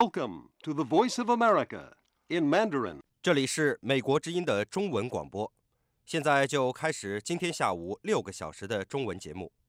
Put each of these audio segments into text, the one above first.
Welcome to the Voice of America in Mandarin. 这里是美国之音的中文广播，现在就开始今天下午6个小时的中文节目。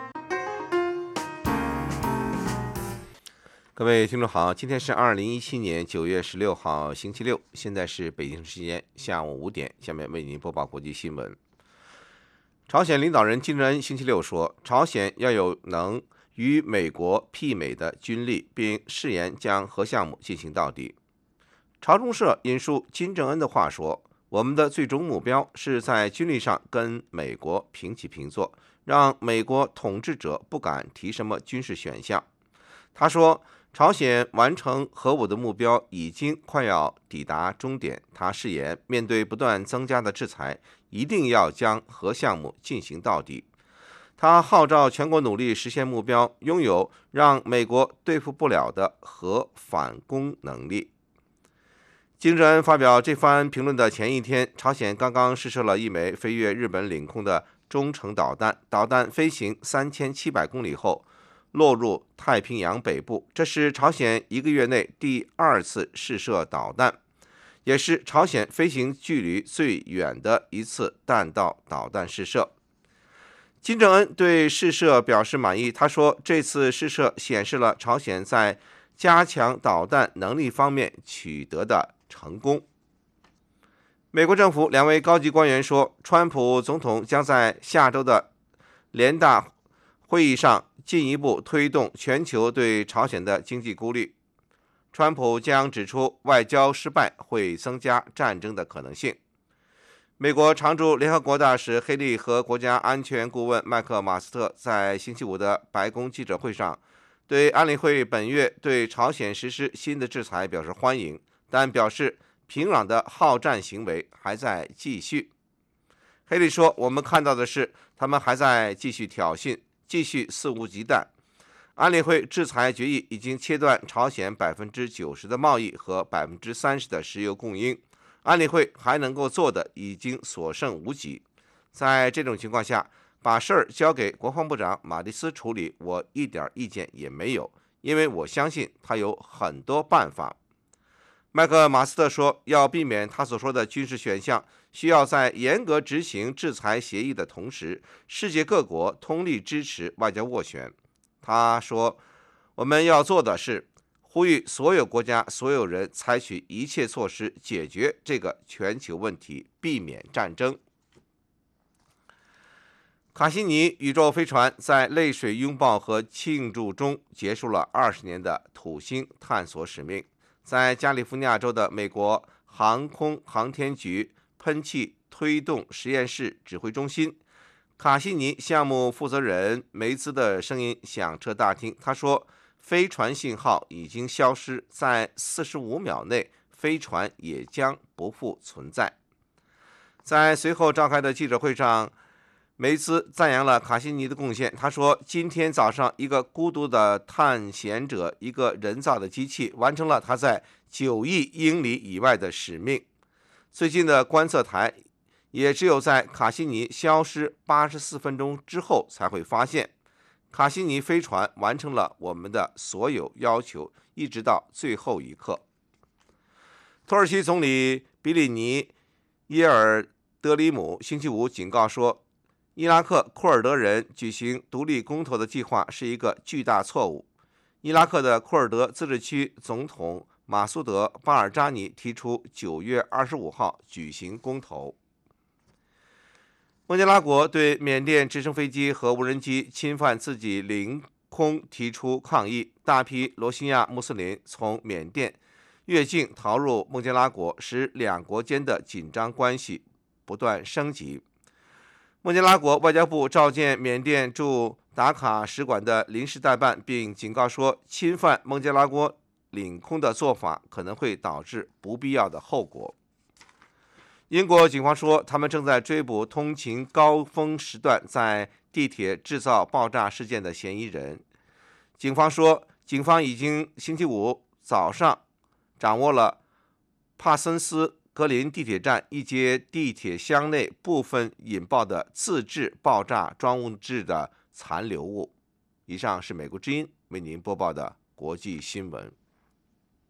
各位听众好，今天是2017年9月16号星期六，现在是北京时间下午5点，下面为您播报国际新闻。朝鲜领导人金正恩星期六说，朝鲜要有能与美国媲美的军力，并誓言将核项目进行到底。朝中社引述金正恩的话说，我们的最终目标是在军力上跟美国平起平坐，让美国统治者不敢提什么军事选项。他说，朝鲜完成核武的目标已经快要抵达终点。他誓言，面对不断增加的制裁，一定要将核项目进行到底。他号召全国努力实现目标，拥有让美国对付不了的核反攻能力。金正恩发表这番评论的前一天，朝鲜刚刚试射了一枚飞越日本领空的中程导弹，导弹飞行3700公里后落入太平洋北部，这是朝鲜1个月内第2次试射导弹，也是朝鲜飞行距离最远的一次弹道导弹试射。金正恩对试射表示满意，他说，这次试射显示了朝鲜在加强导弹能力方面取得的成功。美国政府2位高级官员说，川普总统将在下周的联大会议上进一步推动全球对朝鲜的经济孤立。川普将指出，外交失败会增加战争的可能性。美国常驻联合国大使黑利和国家安全顾问麦克马斯特在星期五的白宫记者会上对安理会本月对朝鲜实施新的制裁表示欢迎，但表示平壤的好战行为还在继续。黑利说，我们看到的是他们还在继续挑衅，继续肆无忌惮。安理会制裁决议已经切断朝鲜90%的贸易和30%的石油供应，安理会还能够做的已经所剩无几。在这种情况下，把事儿交给国防部长马蒂斯处理，我一点意见也没有，因为我相信他有很多办法。麦克马斯特说，要避免他所说的军事选项，需要在严格执行制裁协议的同时，世界各国通力支持外交斡旋。他说，我们要做的是呼吁所有国家、所有人采取一切措施解决这个全球问题，避免战争。卡西尼宇宙飞船在泪水拥抱和庆祝中结束了20年的土星探索使命。在加利福尼亚州的美国航空航天局喷气推动实验室指挥中心，卡西尼项目负责人梅兹的声音响彻大厅。他说，飞船信号已经消失，在45秒内飞船也将不复存在。在随后召开的记者会上，梅兹赞扬了卡西尼的贡献。他说，今天早上一个孤独的探险者，一个人造的机器，完成了他在9亿英里以外的使命。最近的观测台也只有在卡西尼消失84分钟之后才会发现，卡西尼飞船完成了我们的所有要求，一直到最后一刻。土耳其总理比里尼耶尔德里姆星期五警告说，伊拉克库尔德人举行独立公投的计划是一个巨大错误。伊拉克的库尔德自治区总统马苏德·巴尔扎尼提出9月25号举行公投。孟加拉国对缅甸直升飞机和无人机侵犯自己领空提出抗议，大批罗兴亚穆斯林从缅甸越境逃入孟加拉国，使两国间的紧张关系不断升级。孟加拉国外交部召见缅甸驻达卡使馆的临时代办，并警告说，侵犯孟加拉国领空的做法可能会导致不必要的后果。英国警方说，他们正在追捕通勤高峰时段在地铁制造爆炸事件的嫌疑人。警方说，警方已经星期五早上掌握了帕森斯格林地铁站一节地铁箱内部分引爆的自制爆炸装物质的残留物。以上是美国之音为您播报的国际新闻。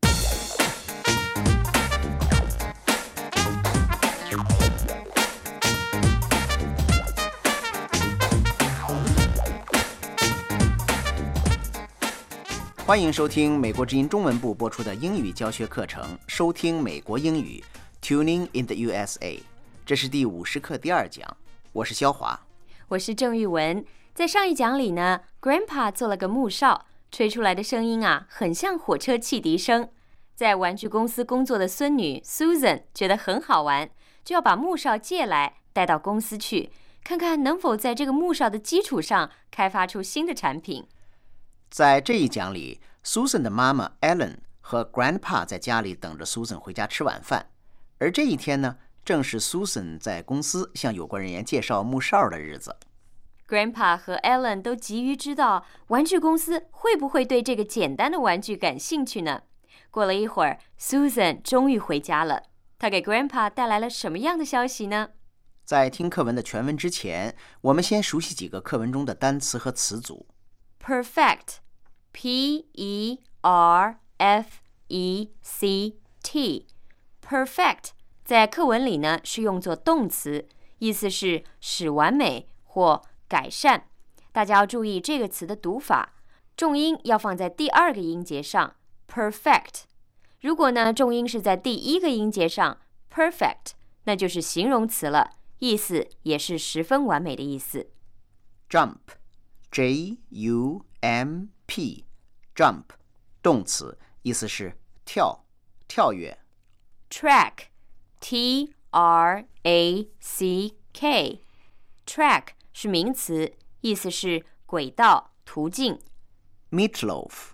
欢迎收听美国之音中文部播出的英语教学课程，收听美国英语 Tuning in the USA。 这是第50课第2讲，我是肖华， 我是郑玉文。在上一讲里呢， Grandpa 做了个木哨，吹出来的声音啊，很像火车汽笛声。在玩具公司工作的孙女 Susan 觉得很好玩，就要把木哨借来带到公司去，看看能否在这个木哨的基础上开发出新的产品。 在这一讲里， Susan 的妈妈 Ellen 和 Grandpa 在家里等着 Susan 回家吃晚饭，而这一天呢，正是 Susan 在公司向有关人员介绍木哨的日子。 Grandpa 和 Ellen 都急于知道玩具公司会不会对这个简单的玩具感兴趣呢。过了一会儿， Susan 终于回家了。她给 Grandpa 带来了什么样的消息呢？ 在听课文的全文之前，我们先熟悉几个课文中的单词和词组。 Perfect, P-E-R-F-E-C-T. Perfect 在课文里呢是用作动词，意思是使完美或改善。大家要注意这个词的读法，重音要放在第2个音节上 perfect。 如果呢重音是在第1个音节上 perfect， 那就是形容词了，意思也是十分完美的意思。 Jump, J-U-M-P, Jump 动词，意思是跳跃。 Track, T-R-A-C-K, Track 是名词，意思是轨道、途径。 Meatloaf,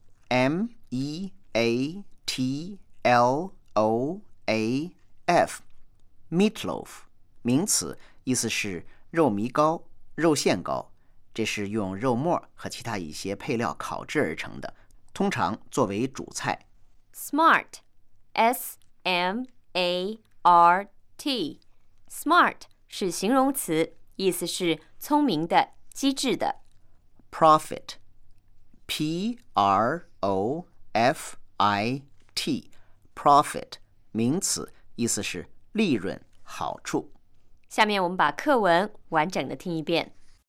M-E-A-T-L-O-A-F, Meatloaf 名词，意思是肉糜糕、肉馅糕，这是用肉末和其他一些配料烤制而成的，通常作为主菜。 Smart, S-M-A-R-T, Smart 是形容词，意思是聪明的、机智的。 Profit, P-R-O-F-I-T, Profit 名词，意思是利润、好处。 下面我们把课文完整的听一遍。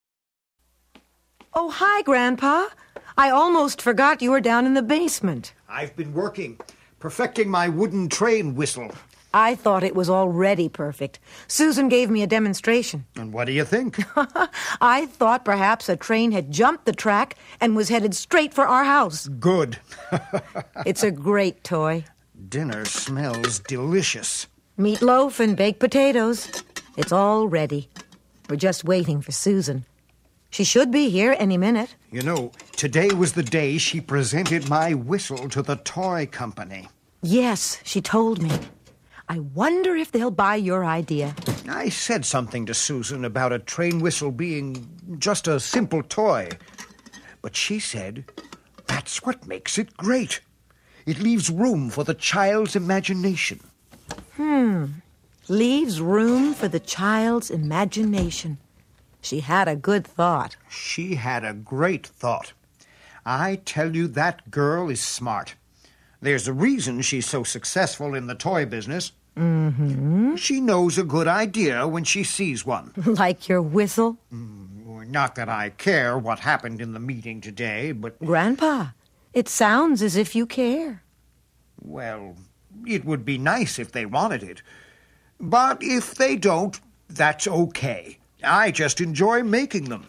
Oh, hi, Grandpa. I almost forgot you were down in the basement. I've been working, perfecting my wooden train whistle. I thought it was already perfect. Susan gave me a demonstration. And what do you think? I thought perhaps a train had jumped the track and was headed straight for our house. Good. It's a great toy. Dinner smells delicious. Meatloaf and baked potatoes. It's all ready. We're just waiting for Susan. She should be here any minute. You know, today was the day she presented my whistle to the toy company. Yes, she told me. I wonder if they'll buy your idea. I said something to Susan about a train whistle being just a simple toy. But she said, that's what makes it great. It leaves room for the child's imagination. Leaves room for the child's imagination. She had a good thought. She had a great thought. I tell you, that girl is smart. There's a reason she's so successful in the toy business. Mm-hmm. She knows a good idea when she sees one. Like your whistle? Not that I care what happened in the meeting today, but... Grandpa, it sounds as if you care. Well, it would be nice if they wanted it. But if they don't, that's okay. I just enjoy making them.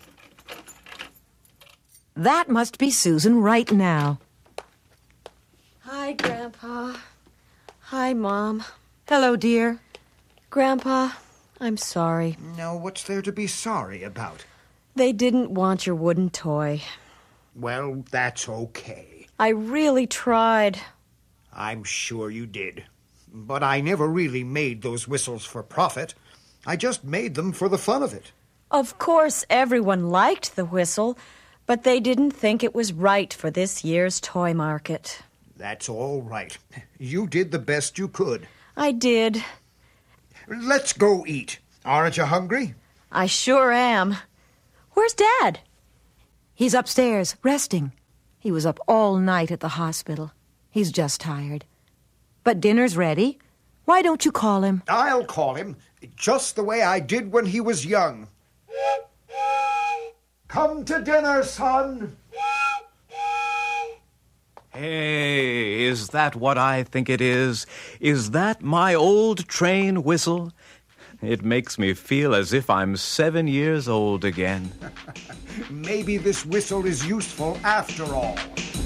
That must be Susan right now. Hi, Grandpa. Hi, Mom. Hello, dear. Grandpa, I'm sorry. Now, what's there to be sorry about? They didn't want your wooden toy. Well, that's okay. I really tried. I'm sure you did. But I never really made those whistles for profit. I just made them for the fun of it. Of course, everyone liked the whistle, but they didn't think it was right for this year's toy market. That's all right. You did the best you could. I did. Let's go eat. Aren't you hungry? I sure am. Where's Dad? He's upstairs, resting. He was up all night at the hospital. He's just tired. But dinner's ready. Why don't you call him? I'll call him, just the way I did when he was young. Come to dinner, son. Hey, is that what I think it is? Is that my old train whistle? It makes me feel as if I'm 7 years old again. Maybe this whistle is useful after all.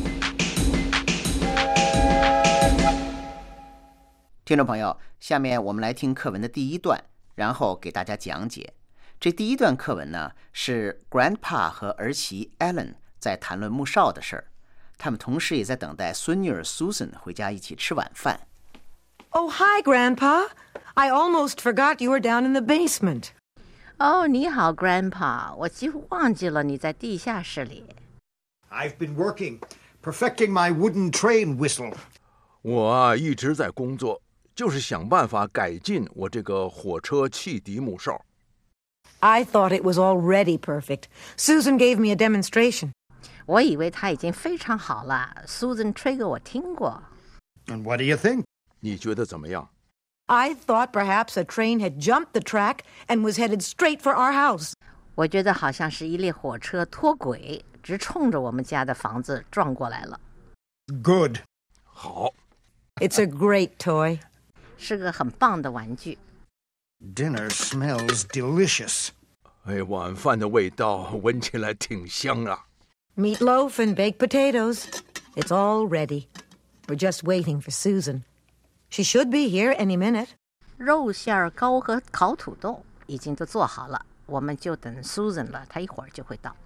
听众朋友，下面我们来听课文的第一段，然后给大家讲解。这第一段课文呢，是 Grandpa 和儿媳 Ellen 在谈论牧哨的事儿，他们同时也在等待孙女儿 Susan 回家一起吃晚饭。 Oh, hi, Grandpa. I almost forgot you were down in the basement. 哦，你好 Grandpa， 我几乎忘记了你在地下室里。 I've been working, perfecting my wooden train whistle. 我一直在工作，就是想办法改进我这个火车汽笛木哨。 I thought it was already perfect. Susan gave me a demonstration. 我以为它已经非常好了 ，Susan 吹给我听过。 And what do you think? 你觉得怎么样？ I thought perhaps a train had jumped the track and was headed straight for our house. 我觉得好像是一列火车脱轨，直冲着我们家的房子撞过来了。 Good. 好。 It's a great toy. 是个很棒的玩具。 Dinner smells delicious. 哎，晚饭的味道闻起来挺香啊。 Meatloaf and baked potatoes. It's all ready. We're just waiting for Susan. She should be here any minute. 肉馅糕和烤土豆已经都做好了，我们就等 Susan 了，她一会儿就会到。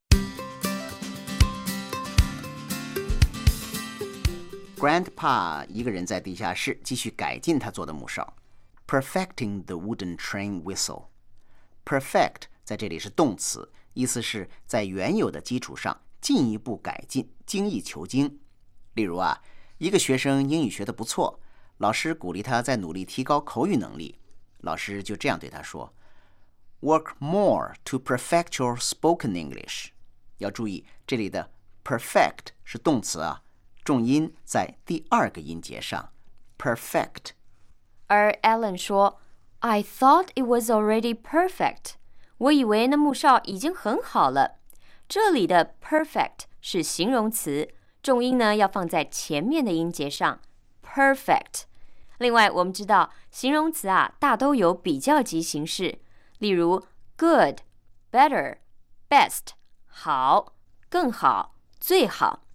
Grandpa 一个人在地下室继续改进他做的木哨 ，perfecting the wooden train whistle. Perfect 在这里是动词，意思是在原有的基础上进一步改进，精益求精。例如啊，一个学生英语学得不错，老师鼓励他再努力提高口语能力，老师就这样对他说 ：“Work more to perfect your spoken English.” 要注意，这里的 perfect 是动词啊，重音在第二个音节上 ，perfect。 而 Ellen 说 ：“I thought it was already perfect.” 我以为那木哨已经很好了。这里的 perfect 是形容词，重音呢要放在前面的音节上 ，perfect。另外，我们知道形容词啊大都有比较级形式，例如 good、better、best 好、更好、最好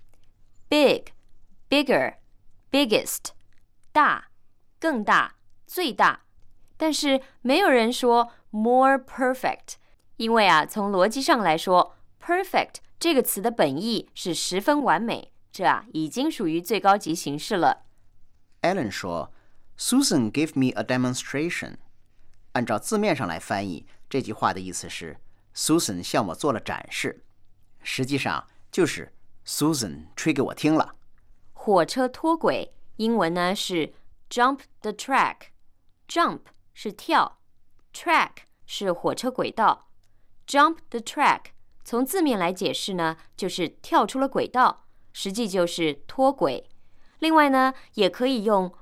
，big、bigger、biggest 大、更大、最大。但是没有人说 more perfect， 因为啊从逻辑上来说 ，perfect 这个词的本意是十分完美，这啊已经属于最高级形式了。 Ellen 说 ：“Susan gave me a demonstration.” 按照字面上来翻译，这句话的意思是 Susan 向我做了展示，实际上就是 Susan 吹给我听了。 火车脱轨，英文呢是 jump the track。Jump 是跳 ，track 是火车轨道。Jump the track 从字面来解释呢，就是跳出了轨道，实际就是脱轨。另外呢，也可以用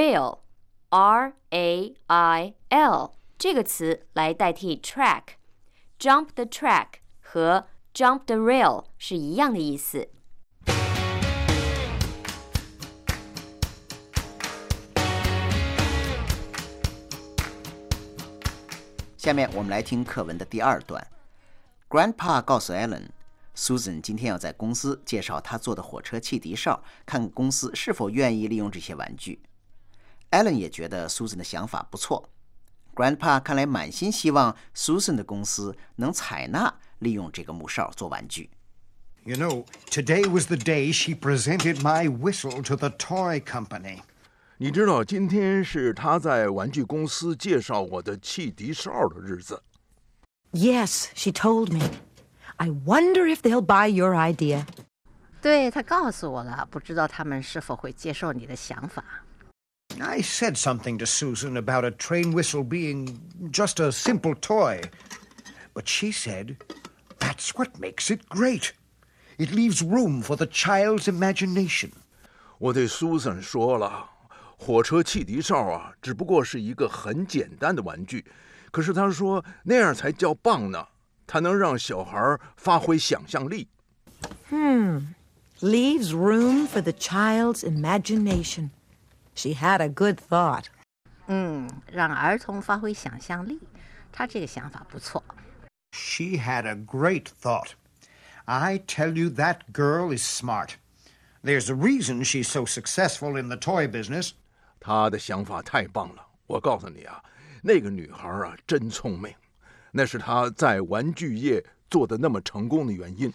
rail，R-A-I-L 这个词来代替 track。Jump the track 和 jump the rail 是一样的意思。 下面我们来听课文的第二段。Grandpa 告诉 Ellen，Susan 今天要在公司介绍他做的火车汽笛哨，看看公司是否愿意利用这些玩具。Ellen 也觉得 Susan 的想法不错。Grandpa 看来满心希望 Susan 的公司能采纳利用这个木哨做玩具。 You know, today was the day she presented my whistle to the toy company. 你知道今天是他在玩具公司介绍我的汽笛哨的日子。 Yes, she told me. I wonder if they'll buy your idea. 对，他告诉我了，不知道他们是否会接受你的想法。 I said something to Susan about a train whistle being just a simple toy, but she said, "That's what makes it great. It leaves room for the child's imagination." 我对 Susan 说了，火车汽笛哨啊，只不过是一个很简单的玩具，可是他说那样才叫棒呢，它能让小孩发挥想象力。 Leaves room for the child's imagination. She had a good thought. 让儿童发挥想象力，他这个想法不错。 She had a great thought. I tell you, that girl is smart. There's a reason she's so successful in the toy business. 她的想法太棒了，我告诉你啊，那个女孩啊真聪明，那是她在玩具业做的那么成功的原因。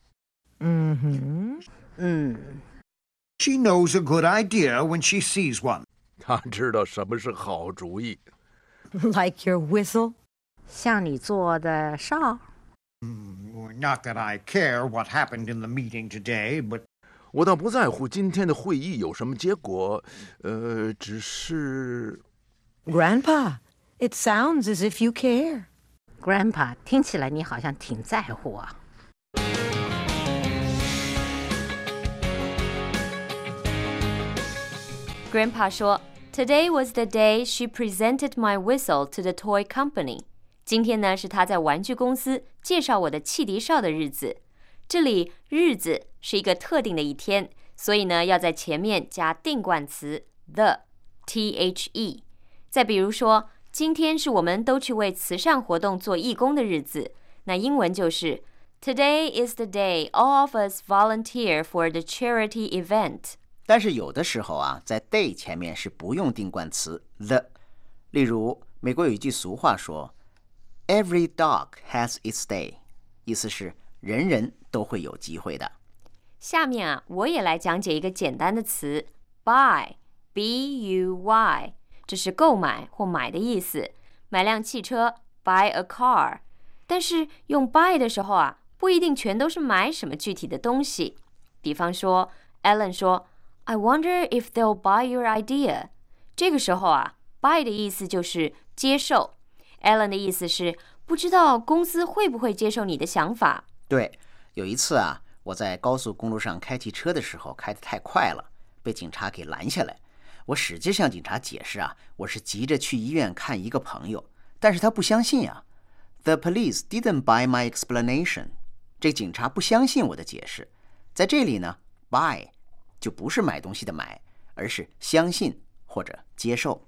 She knows a good idea when she sees one. 她知道什么是好主意。 Like your whistle? 像你做的哨。 Not that I care what happened in the meeting today, but 我倒不在乎今天的会议有什么结果，只是 Grandpa, it sounds as if you care. Grandpa, 听起来你好像挺在乎啊。 Grandpa 说 Today was the day she presented my whistle to the toy company. 今天呢是他在玩具公司介绍我的汽笛哨的日子。这里日子是一个特定的一天，所以呢要在前面加定冠词 the the。再比如说，今天是我们都去为慈善活动做义工的日子，那英文就是 Today is the day all of us volunteer for the charity event. 但是有的时候啊，在 day 前面是不用定冠词 the。例如，美国有一句俗话说 Every dog has its day， 意思是人人都会有机会的。 下面啊，我也来讲解一个简单的词 buy B-U-Y， 这是购买或买的意思，买辆汽车 buy a car。 但是用 buy 的时候啊，不一定全都是买什么具体的东西。比方说 Ellen 说 I wonder if they'll buy your idea。 这个时候啊， buy 的意思就是接受， Ellen 的意思是不知道公司会不会接受你的想法。 对，有一次啊，我在高速公路上开汽车的时候开得太快了，被警察给拦下来。我使劲向警察解释啊，我是急着去医院看一个朋友，但是他不相信啊。The police didn't buy my explanation。 这警察不相信我的解释。在这里呢 buy 就不是买东西的买，而是相信或者接受。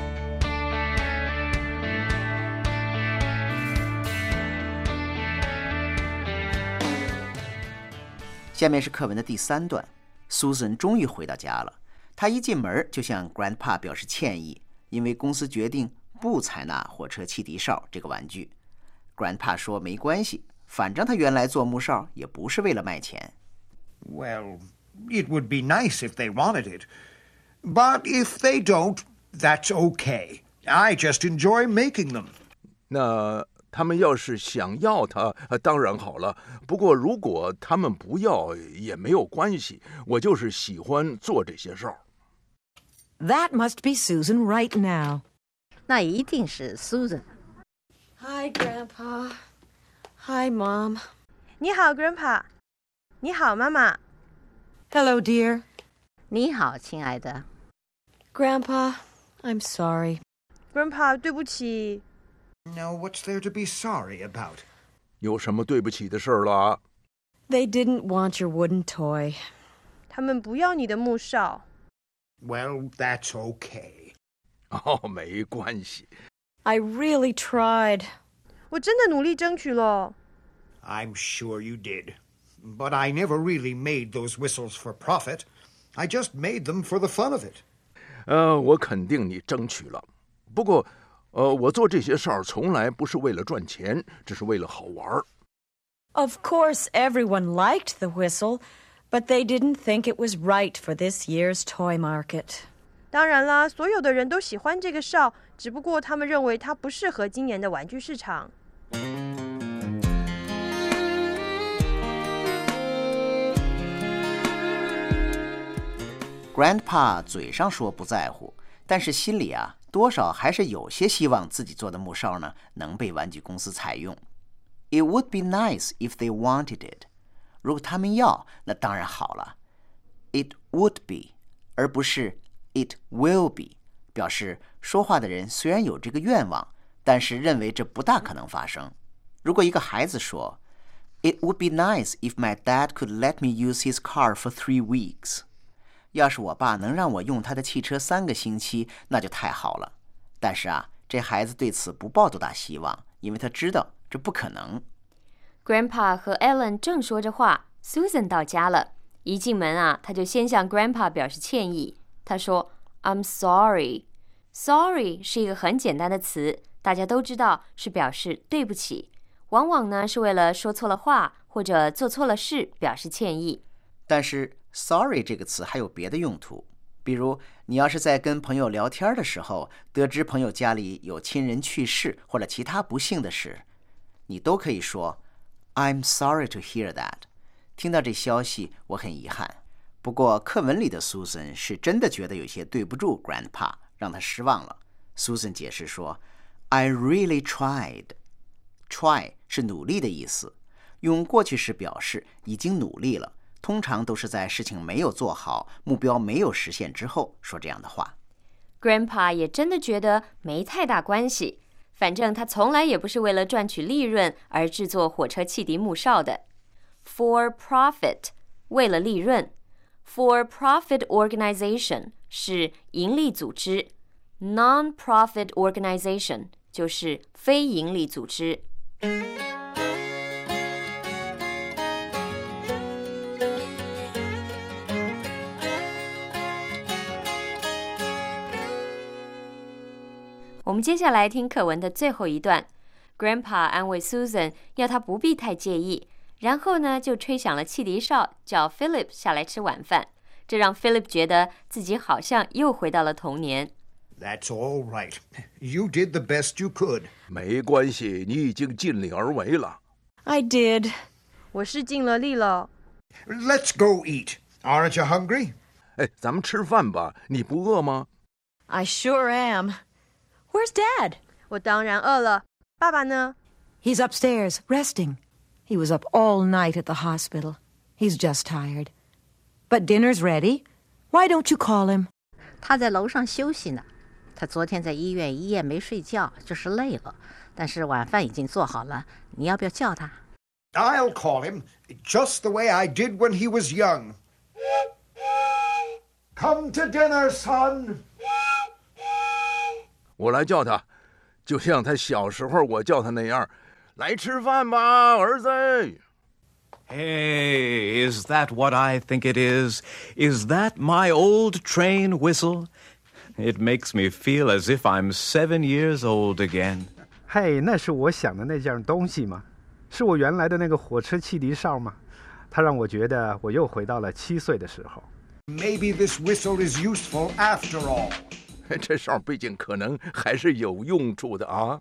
下面是课文的第3段。 Susan 终于回到家了，她一进门就向 Grandpa 表示歉意，因为公司决定不采纳火车汽笛哨这个玩具。 Grandpa 说没关系，反正他原来做木哨也不是为了卖钱。 Well, it would be nice if they wanted it. But if they don't, that's okay. I just enjoy making them. 那他们要是想要它，当然好了。不过如果他们不要也没有关系，我就是喜欢做这些哨。 That must be Susan right now. 那一定是 Susan。 Hi, Grandpa. Hi, Mom. 你好 Grandpa。 你好妈妈。 Hello, dear. 你好，亲爱的。 Grandpa, I'm sorry. Grandpa 对不起。 Now, what's there to be sorry about? 有什么对不起的事了啊？ They didn't want your wooden toy. 他们不要你的木哨。 Well, that's okay. 哦，没关系。 I really tried. 我真的努力争取了。 I'm sure you did. But I never really made those whistles for profit. I just made them for the fun of it. 我肯定你争取了。不过，我做这些哨从来不是为了赚钱，只是为了好玩。 Of course, everyone liked the whistle, but they didn't think it was right for this year's toy market. 当然啦，所有的人都喜欢这个哨，只不过他们认为它不适合今年的玩具市场。 Grandpa 嘴上说不在乎，但是心里啊，多少还是有些希望自己做的木哨呢能被玩具公司采用。It would be nice if they wanted it。 如果他们要，那当然好了。It would be， 而不是 It will be， 表示说话的人虽然有这个愿望，但是认为这不大可能发生。如果一个孩子说 It would be nice if my dad could let me use his car for 3 weeks. 要是我爸能让我用他的汽车3个星期，那就太好了。但是啊，这孩子对此不抱多大希望，因为他知道这不可能。 Grandpa 和 Ellen 正说着话 ，Susan 到家了。一进门啊，他就先向 Grandpa 表示歉意。他说 "I'm sorry." Sorry 是一个很简单的词，大家都知道是表示对不起，往往呢是为了说错了话或者做错了事表示歉意。 但是 sorry 这个词还有别的用途，比如你要是在跟朋友聊天的时候，得知朋友家里有亲人去世或者其他不幸的事，你都可以说 I'm sorry to hear that. 听到这消息，我很遗憾。不过课文里的 Susan 是真的觉得有些对不住 Grandpa， 让他失望了。Susan 解释说 I really tried. Try 是努力的意思，用过去时表示已经努力了，通常都是在事情没有做好、目标没有实现之后说这样的话。 Grandpa 也真的觉得没太大关系，反正他从来也不是为了赚取利润而制作火车汽笛木哨的。For profit 为了利润， For profit organization 是盈利组织， Non-profit organization 就是非盈利组织。我们接下来听课文的最后一段。Grandpa 安慰 Susan， 要她不必太介意，然后呢，就吹响了汽笛哨，叫 Philip 下来吃晚饭。这让 Philip 觉得自己好像又回到了童年。 That's all right. You did the best you could. 没关系，你已经尽力而为了。 I did. 我是尽了力了。 Let's go eat. Aren't you hungry? 哎，咱们吃饭吧，你不饿吗？ I sure am. Where's Dad? 我当然饿了。爸爸呢？ He's upstairs, resting. He was up all night at the hospital. He's just tired. But dinner's ready. Why don't you call him? 他在楼上休息呢。他昨天在医院一夜没睡觉，就是累了。但是晚饭已经做好了，你要不要叫他？ I'll call him, just the way I did when he was young. Come to dinner, son. 我来叫他，就像他小时候我叫他那样。来吃饭吧，儿子。 Hey, is that what I think it is? Is that my old train whistle? It makes me feel as if I'm 7 years old again. 嘿，那是我想的那件东西吗？是我原来的那个火车汽笛哨吗？它让我觉得我又回到了7岁的时候。 Maybe this whistle is useful after all. 这哨毕竟可能还是有用处的啊。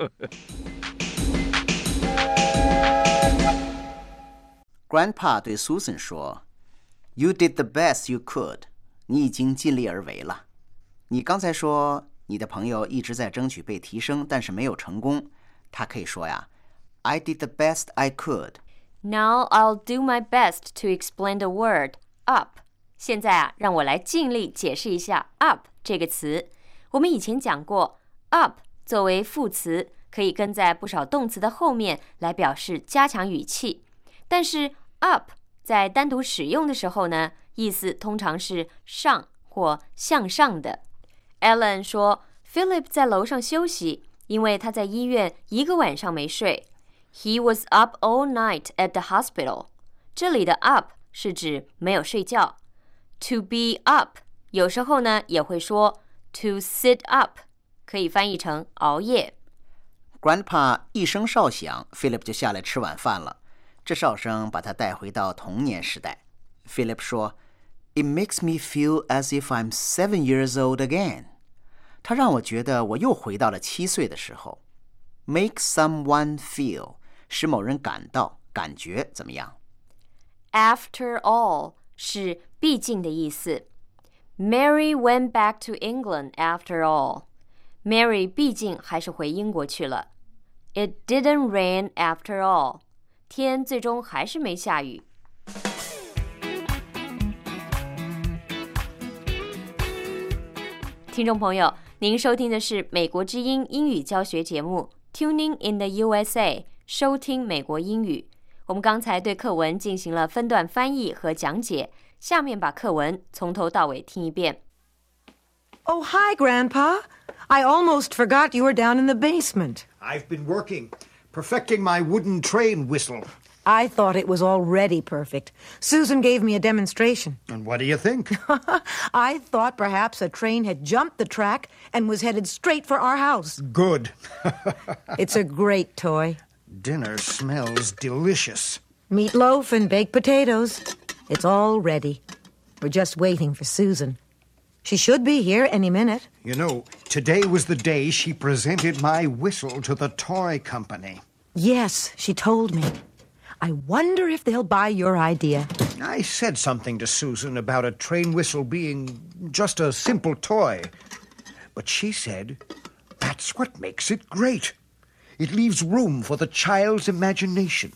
Grandpa 对 Susan 说 You did the best you could. 你已经尽力而为了。你刚才说你的朋友一直在争取被提升，但是没有成功。他可以说呀 I did the best I could. Now I'll do my best to explain the word up. 现在啊，让我来尽力解释一下 up 这个词。我们以前讲过 up 作为副词，可以跟在不少动词的后面来表示加强语气。但是 up 在单独使用的时候呢，意思通常是上或向上的。Ellen 说 Philip 在楼上休息，因为他在医院1个晚上没睡。He was up all night at the hospital. 这里的 up 是指没有睡觉。To be up 有时候呢也会说 to sit up， 可以翻译成熬夜。 Grandpa 一声哨响 Philip 就下来吃晚饭了。这哨声把他带回到童年时代。Philip 说 It makes me feel as if I'm 7 years old again. 他让我觉得我又回到了7岁的时候。Make someone feel 使某人感到感觉怎么样？ After all 是毕竟的意思。Mary went back to England after all. Mary 毕竟还是回英国去了。It didn't rain after all. 天最终还是没下雨。听众朋友，您收听的是美国之音英语教学节目 Tuning in the USA， 收听美国英语。 我们刚才对课文进行了分段翻译和讲解，下面把课文从头到尾听一遍。 Oh, hi, Grandpa. I almost forgot you were down in the basement. I've been working, perfecting my wooden train whistle. I thought it was already perfect. Susan gave me a demonstration. And what do you think? I thought perhaps a train had jumped the track and was headed straight for our house. Good. It's a great toy. Dinner smells delicious. Meatloaf and baked potatoes. It's all ready. We're just waiting for Susan. She should be here any minute. You know, today was the day she presented my whistle to the toy company. Yes, she told me. I wonder if they'll buy your idea. I said something to Susan about a train whistle being just a simple toy. But she said, that's what makes it great. It leaves room for the child's imagination.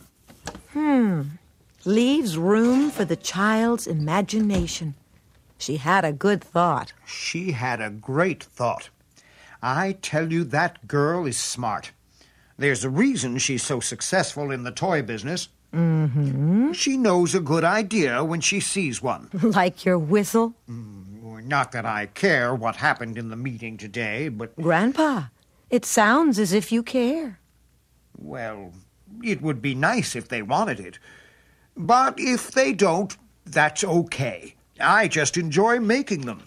Leaves room for the child's imagination. She had a good thought. She had a great thought. I tell you, that girl is smart. There's a reason she's so successful in the toy business. She knows a good idea when she sees one. Like your whistle? Not that I care what happened in the meeting today, but... Grandpa, it sounds as if you care. Well, it would be nice if they wanted it. But if they don't, that's okay. I just enjoy making them.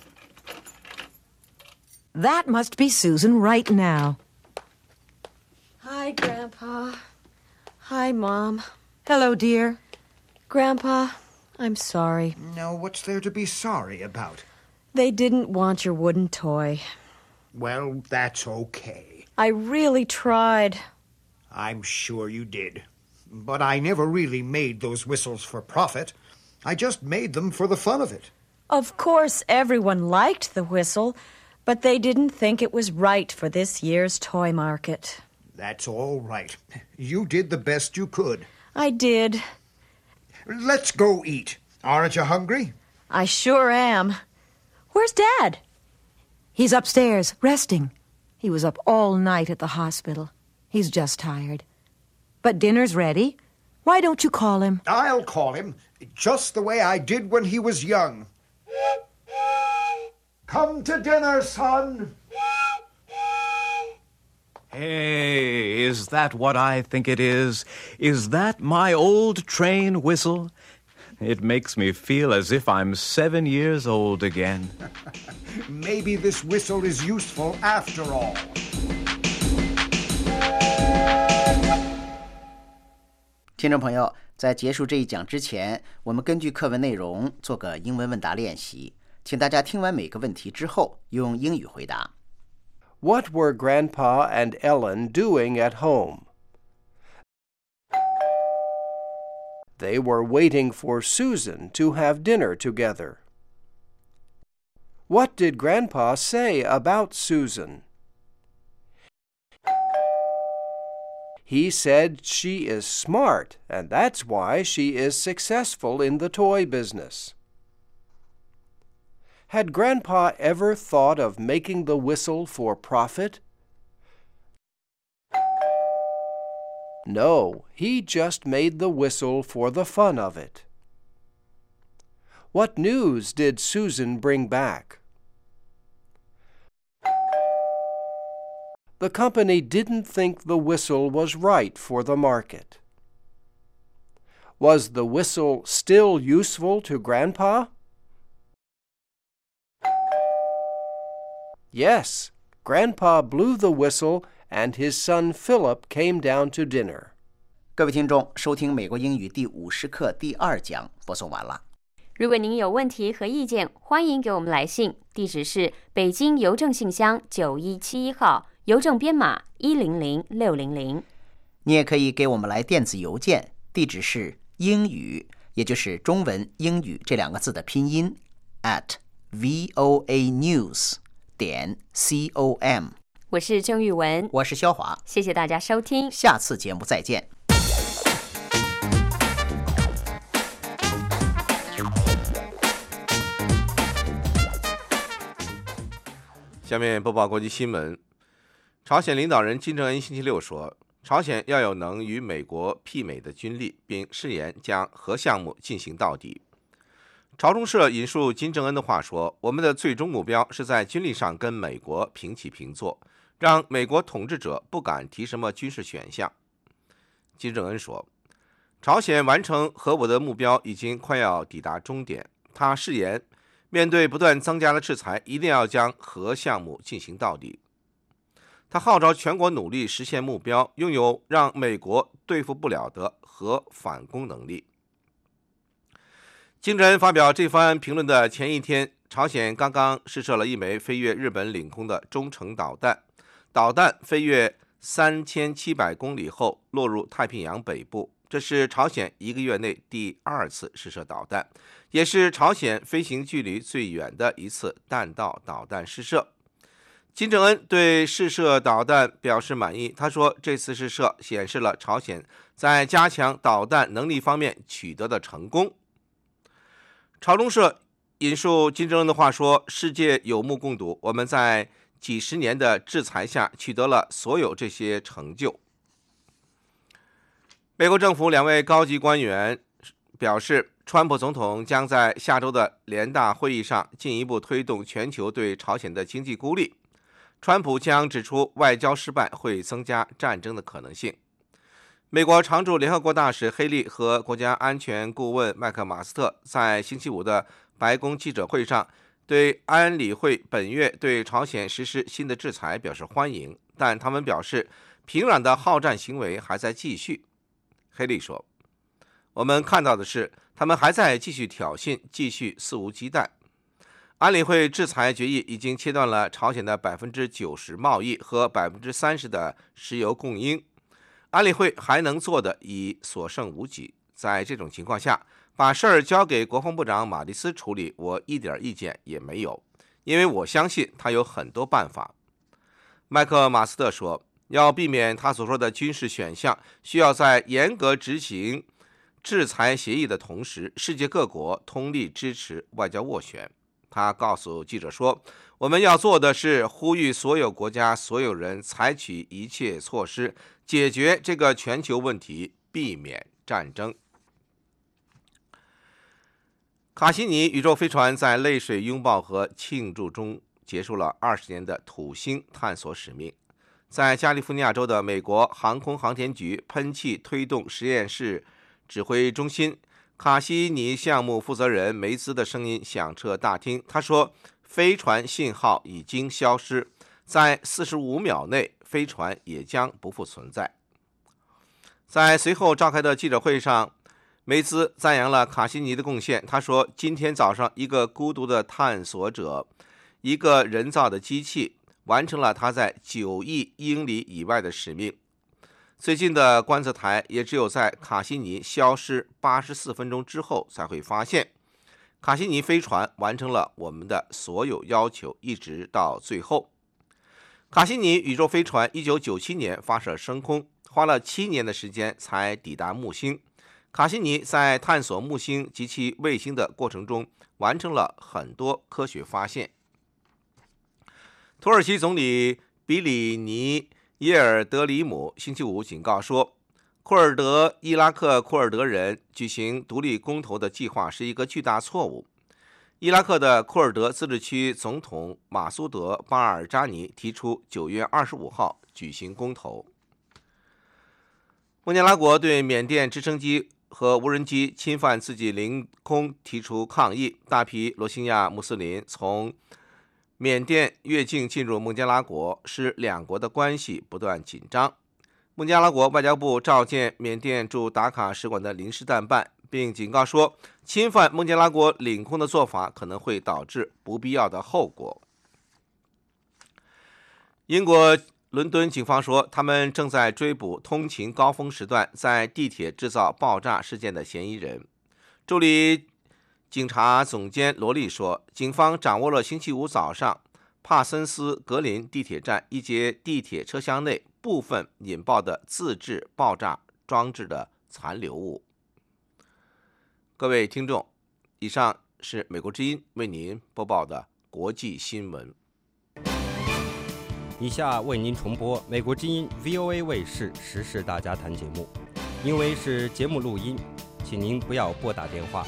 That must be Susan right now. Hi, Grandpa. Hi, Mom. Hello, dear. Grandpa, I'm sorry. Now, what's there to be sorry about? They didn't want your wooden toy. Well, that's okay. I really tried. I'm sure you did. But I never really made those whistles for profit. I just made them for the fun of it. Of course, everyone liked the whistle, but they didn't think it was right for this year's toy market. That's all right. You did the best you could. I did. Let's go eat. Aren't you hungry? I sure am. Where's Dad? He's upstairs, resting. He was up all night at the hospital. He's just tired. But dinner's ready. Why don't you call him? I'll call him, just the way I did when he was young. Come to dinner, son. Hey, is that what I think it is? Is that my old train whistle? It makes me feel as if I'm 7 years old again. Maybe this whistle is useful after all. 听众朋友，在结束这一讲之前，我们根据课文内容做个英文问答练习，请大家听完每个问题之后，用英语回答。 What were Grandpa and Ellen doing at home? They were waiting for Susan to have dinner together. What did Grandpa say about Susan? He said she is smart, and that's why she is successful in the toy business. Had Grandpa ever thought of making the whistle for profit? No, he just made the whistle for the fun of it. What news did Susan bring back? The company didn't think the whistle was right for the market. Was the whistle still useful to Grandpa? Yes, Grandpa blew the whistle and his son Philip came down to dinner. 各位听众，收听美国英语第50课第2讲播送完了。 如果您有问题和意见，欢迎给我们来信，地址是北京邮政信箱9171号，邮政编码100600。 你也可以给我们来电子邮件，地址是英语，也就是中文英语这2个字的拼音 @voanews.com。 我是郑玉文， 我是肖华， 谢谢大家收听， 下次节目再见。 下面播报国际新闻。朝鲜领导人金正恩星期六说， 朝鲜要有能与美国媲美的军力，并誓言将核项目进行到底。朝中社引述金正恩的话说：“我们的最终目标是在军力上跟美国平起平坐，让美国统治者不敢提什么军事选项。”金正恩说，朝鲜完成核武的目标已经快要抵达终点。他誓言，面对不断增加的制裁，一定要将核项目进行到底。他号召全国努力实现目标，拥有让美国对付不了的核反攻能力。金正恩发表这番评论的前一天，朝鲜刚刚试射了一枚飞越日本领空的中程导弹，导弹飞越3700公里后落入太平洋北部。这是朝鲜1个月内第2次试射导弹，也是朝鲜飞行距离最远的一次弹道导弹试射。金正恩对试射导弹表示满意，他说这次试射显示了朝鲜在加强导弹能力方面取得的成功。朝中社引述金正恩的话说：“世界有目共睹，我们在几十年的制裁下取得了所有这些成就。”美国政府2位高级官员表示，川普总统将在下周的联大会议上进一步推动全球对朝鲜的经济孤立。川普将指出，外交失败会增加战争的可能性。美国常驻联合国大使黑利和国家安全顾问麦克马斯特在星期五的白宫记者会上对安理会本月对朝鲜实施新的制裁表示欢迎，但他们表示平壤的好战行为还在继续。黑利说：“我们看到的是，他们还在继续挑衅，继续肆无忌惮。安理会制裁决议已经切断了朝鲜的90%贸易和30%的石油供应。安理会还能做的已所剩无几。在这种情况下，把事儿交给国防部长马蒂斯处理，我一点意见也没有，因为我相信他有很多办法。”麦克马斯特说，要避免他所说的军事选项，需要在严格执行制裁协议的同时，世界各国通力支持外交斡旋。他告诉记者说，我们要做的是呼吁所有国家、所有人采取一切措施，解决这个全球问题，避免战争。卡西尼宇宙飞船在泪水拥抱和庆祝中结束了20年的土星探索使命。在加利福尼亚州的美国航空航天局喷气推动实验室指挥中心，卡西尼项目负责人梅兹的声音响彻大厅。他说，飞船信号已经消失，在45秒内，飞船也将不复存在。在随后召开的记者会上，梅兹赞扬了卡西尼的贡献。他说，今天早上，一个孤独的探索者，一个人造的机器，完成了他在9亿英里以外的使命。最近的观测台也只有在卡西尼消失84分钟之后才会发现，卡西尼飞船完成了我们的所有要求，一直到最后。卡西尼宇宙飞船1997年发射升空，花了7年的时间才抵达木星。卡西尼在探索木星及其卫星的过程中，完成了很多科学发现。土耳其总理比里尼耶尔德里姆星期五警告说，库尔德伊拉克库尔德人举行独立公投的计划是一个巨大错误。伊拉克的库尔德自治区总统马苏德·巴尔扎尼提出9月25号举行公投。孟加拉国对缅甸直升机和无人机侵犯自己领空提出抗议，大批罗兴亚穆斯林从缅甸越境进入孟加拉国，使两国的关系不断紧张。孟加拉国外交部召见缅甸驻达卡使馆的临时代办，并警告说，侵犯孟加拉国领空的做法可能会导致不必要的后果。英国伦敦警方说，他们正在追捕通勤高峰时段在地铁制造爆炸事件的嫌疑人。助理警察总监罗利说，警方掌握了星期五早上帕森斯格林地铁站一节地铁车厢内部分引爆的自制爆炸装置的残留物。各位听众，以上是美国之音为您播报的国际新闻。 以下为您重播美国之音 VOA 卫视时事大家谈节目，因为是节目录音，请您不要拨打电话。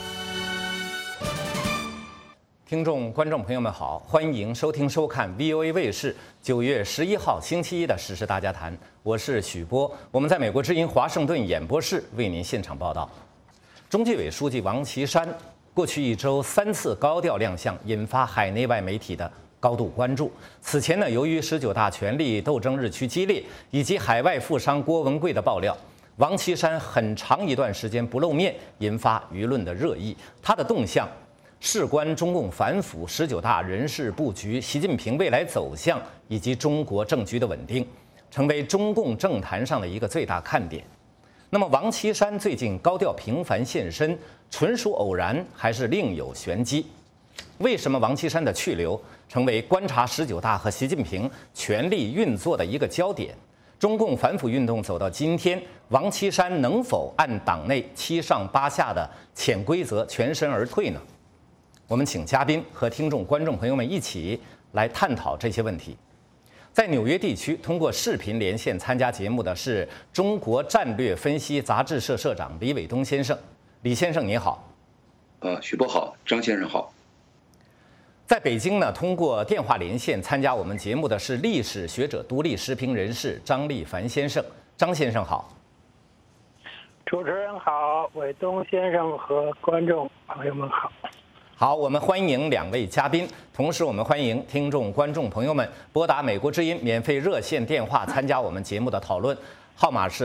听众、观众朋友们好，欢迎收听收看 VOA 卫视9月11号星期一的时事大家谈，我是许波，我们在美国之音华盛顿演播室为您现场报道。中纪委书记王岐山过去一周3次高调亮相，引发海内外媒体的高度关注。此前呢，由于19大权力斗争日趋激烈，以及海外富商郭文贵的爆料，王岐山很长一段时间不露面，引发舆论的热议。他的动向事关中共反腐、19大人事布局、习近平未来走向以及中国政局的稳定，成为中共政坛上的一个最大看点。那么，王岐山最近高调频繁现身，纯属偶然还是另有玄机？为什么王岐山的去留成为观察19大和习近平权力运作的一个焦点？中共反腐运动走到今天，王岐山能否按党内7上8下的潜规则全身而退呢？我们请嘉宾和听众、观众朋友们一起来探讨这些问题。在纽约地区通过视频连线参加节目的是中国战略分析杂志社社长李伟东先生。李先生您好。 许波好，张先生好。 在北京呢，通过电话连线参加我们节目的是历史学者、独立时评人士张立凡先生。张先生好。 主持人好，伟东先生和观众朋友们好。 好，我们欢迎2位嘉宾，同时我们欢迎听众、观众朋友们拨打美国之音免费热线电话参加我们节目的讨论，号码是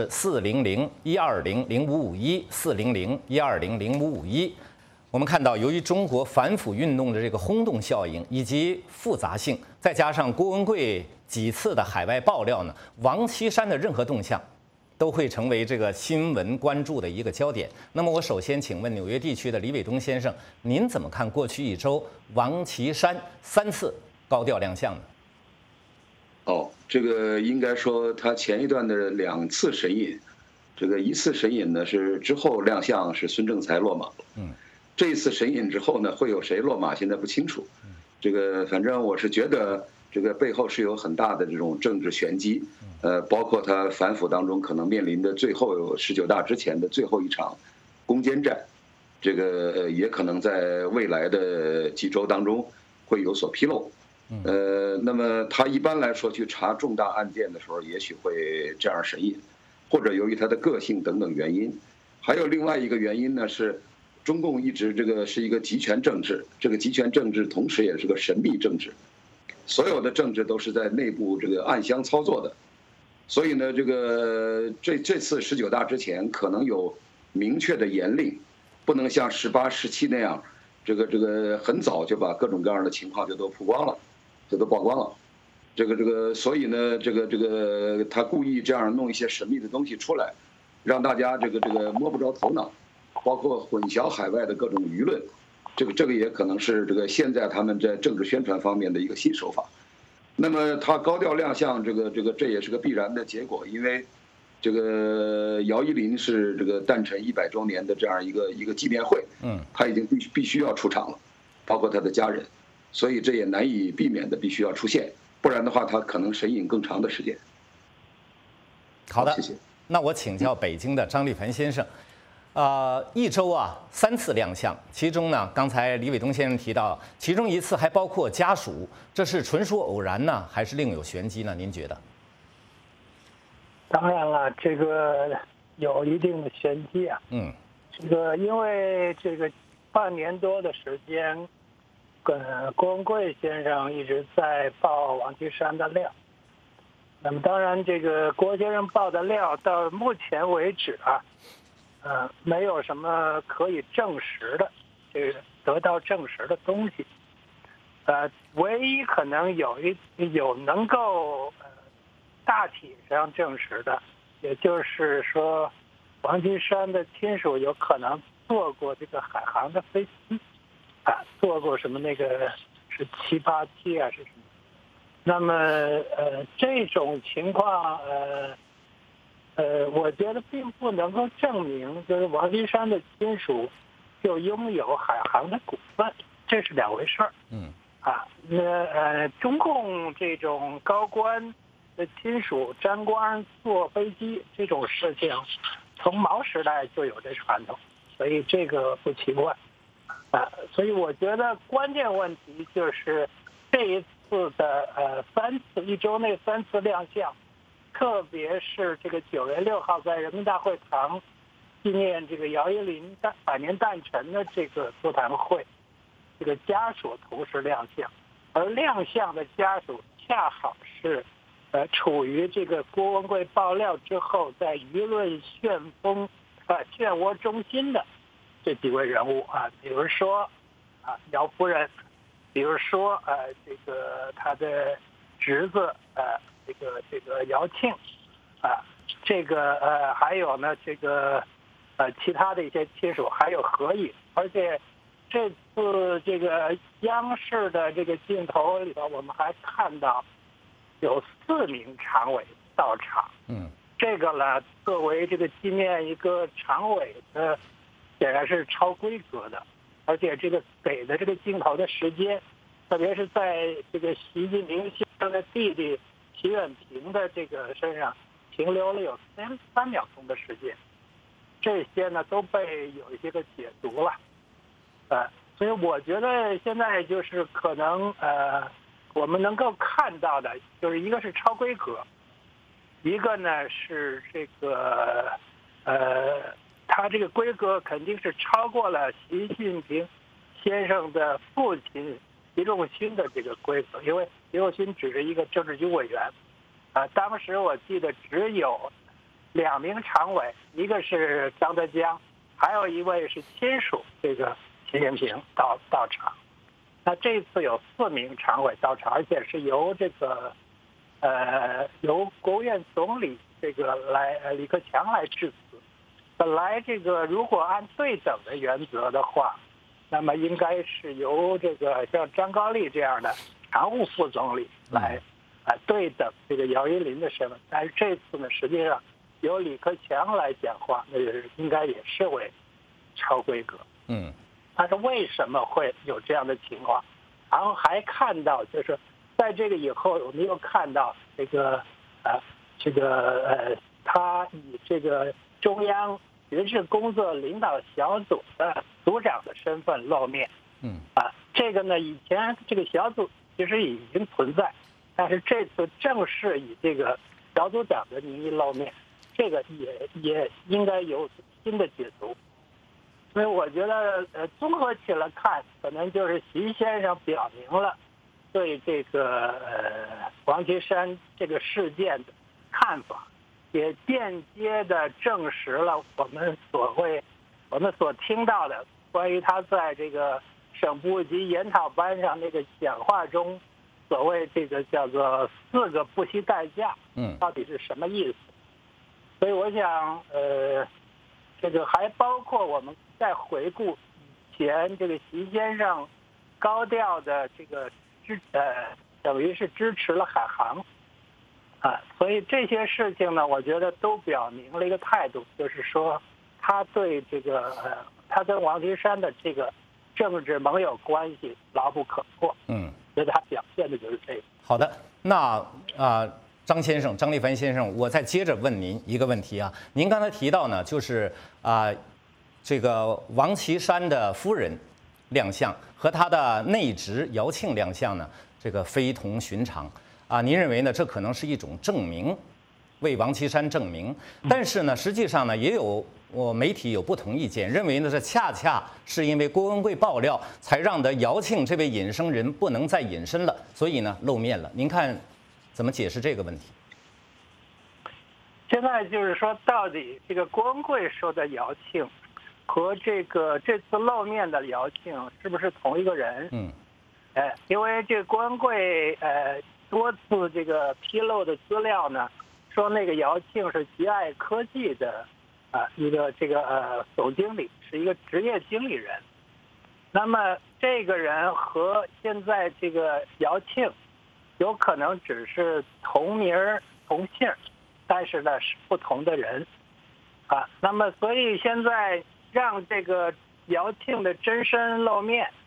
400-120-0551，400-120-0551。我们看到，由于中国反腐运动的这个轰动效应以及复杂性，再加上郭文贵几次的海外爆料呢，王岐山的任何动向都会成为这个新闻关注的一个焦点。那么，我首先请问纽约地区的李伟东先生，您怎么看过去一周王岐山3次高调亮相呢？ 这个应该说他前一段的2次神隐，这个1次神隐呢是之后亮相是孙政才落马了。这一次神隐之后呢，会有谁落马，现在不清楚。这个反正我是觉得这个背后是有很大的这种政治玄机。包括他反腐当中可能面临的最后19大之前的最后一场攻坚战，这个也可能在未来的几周当中会有所披露。那么他一般来说去查重大案件的时候，也许会这样神隐，或者由于他的个性等等原因。还有另外一个原因呢，是中共一直这个是一个集权政治，这个集权政治同时也是个神秘政治，所有的政治都是在内部这个暗箱操作的。所以呢，这次19大之前可能有明确的严令，不能像18、17那样，这个很早就把各种各样的情况就都曝光了，就都曝光了。所以呢，他故意这样弄一些神秘的东西出来，让大家这个摸不着头脑，包括混淆海外的各种舆论。这个也可能是现在他们在政治宣传方面的一个新手法。那么他高调亮相，这也是个必然的结果，因为这个姚依林是这个诞辰100周年的这样一个纪念会，他已经必须要出场了，包括他的家人，所以这也难以避免的必须要出现，不然的话他可能神隐更长的时间。 好的， 谢谢。 那我请教北京的张立凡先生。一周3次亮相，其中呢，刚才李伟东先生提到，其中1次还包括家属，这是纯属偶然呢，还是另有玄机呢？您觉得？ 当然了，这个有一定的玄机啊。这个因为这个半年多的时间，郭文贵先生一直在爆王岐山的料。那么当然，这个郭先生爆的料到目前为止没有什么可以证实的，这个得到证实的东西。唯一可能有能够大体上证实的，也就是说，王岐山的亲属有可能坐过这个海航的飞机，坐过什么那个是787是什么？那么这种情况我觉得并不能够证明，就是王岐山的亲属就拥有海航的股份，这是2回事儿。 中共这种高官的亲属沾光坐飞机这种事情，从毛时代就有这传统，所以这个不奇怪。所以我觉得关键问题就是这一次的一周内3次亮相，特别是这个9月6号在人民大会堂纪念这个姚依林100年诞辰的这个座谈会，这个家属同时亮相，而亮相的家属恰好是处于这个郭文贵爆料之后在舆论漩涡中心的这几位人物比如说姚夫人，比如说这个他的侄子这个姚庆这个还有呢这个其他的一些亲属，还有合影。而且这次这个央视的这个镜头里头，我们还看到有4名常委到场。这个呢，作为这个纪念一个常委的，显然是超规格的。而且这个给的这个镜头的时间，特别是在这个习近平先生的弟弟习远平的这个身上停留了有3秒钟的时间，这些呢都被有一些个解读了。所以我觉得现在就是可能我们能够看到的就是一个是超规格，一个呢是这个它这个规格肯定是超过了习近平先生的父亲习仲勋的这个规则，因为习仲勋只是一个政治局委员当时我记得只有2名常委，一个是张德江，还有一位是亲属这个习近平到场。那这次有4名常委到场，而且是由这个由国务院总理这个李克强来致辞。本来这个如果按对等的原则的话，那么应该是由这个像张高丽这样的常务副总理来对等这个姚依林的身份，但是这次呢，实际上由李克强来讲话，那个应该也视为超规格。但是为什么会有这样的情况？然后还看到就是在这个以后，我们又看到这个他以这个中央人事工作领导小组的组长的身份露面。这个呢，以前这个小组其实已经存在，但是这次正式以这个小组长的名义露面，这个也应该有新的解读。所以我觉得综合起来看，可能就是习先生表明了对这个王岐山这个事件的看法，也间接的证实了我们所听到的关于他在这个省部级研讨班上那个讲话中所谓这个叫做4个不惜代价，到底是什么意思？所以我想这个还包括我们再回顾以前这个习先生高调的这个等于是支持了海航所以这些事情呢，我觉得都表明了一个态度，就是说他对这个他跟王岐山的这个政治盟友关系牢不可破。所以他表现的就是这个。 好的，那张立凡先生，我再接着问您一个问题啊。您刚才提到呢，就是这个王岐山的夫人亮相和他的内侄姚庆亮相呢，这个非同寻常您认为呢？这可能是一种证明，为王岐山证明。但是呢，实际上呢，也有媒体有不同意见，认为呢，这恰恰是因为郭文贵爆料，才让的姚庆这位隐身人不能再隐身了，所以呢露面了。您看怎么解释这个问题？ 现在就是说，到底这个郭文贵说的姚庆和这次露面的姚庆是不是同一个人？因为这个郭文贵多次这个披露的资料呢，说那个姚庆是吉爱科技的一个总经理，是一个职业经理人。那么这个人和现在这个姚庆有可能只是同名同姓，但是呢是不同的人那么所以现在让这个姚庆的真身露面，